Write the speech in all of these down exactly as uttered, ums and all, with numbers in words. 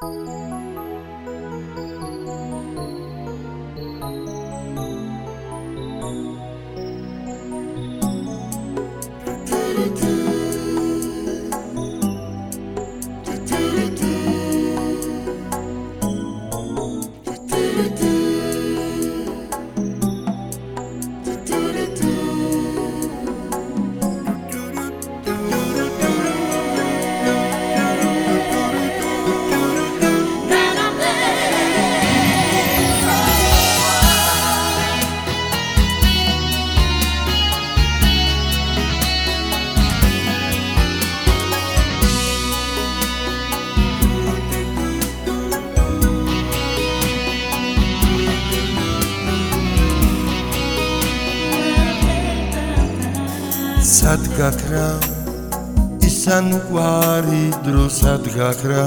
Sad gakra isan uqvari dro sad gakra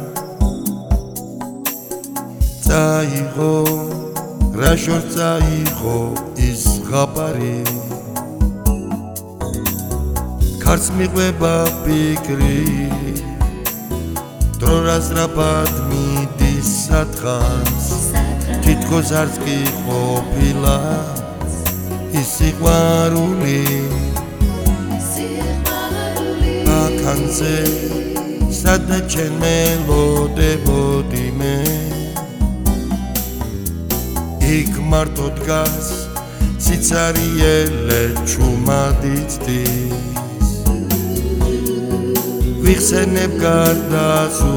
Tsaigho ra shor tsaigho is gabari Karts miqveba fikri dro razrabad miდის sadღაც თითქოს არც კი ყოფილა ის სიყვარული Kanze sadna chenmelo debodi me Ik marto dgas sitsariele chumadits dis Vixeneb gardazu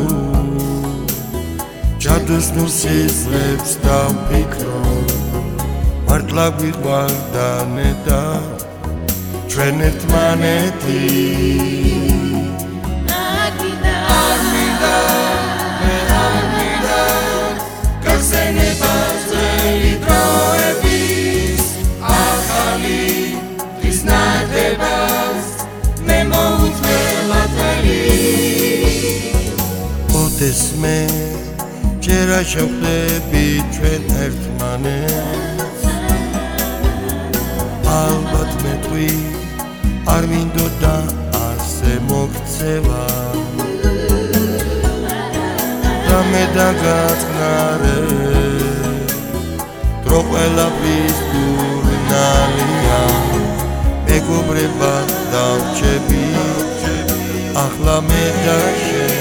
Jadus nu sizrebs davpikro Martla gwirwaldane da ჩვენ ერთმანეთი Ოდესმე ჯერ არ შევხვდები ჩვენ ერთმანეთს ალბათ მეტყვი არ მინდოდა ასე მოგცევა და მე დაგაწყნარე დრო ყველაფრის დურნალია მეგობრებად დავჩები ახლა მე და შენ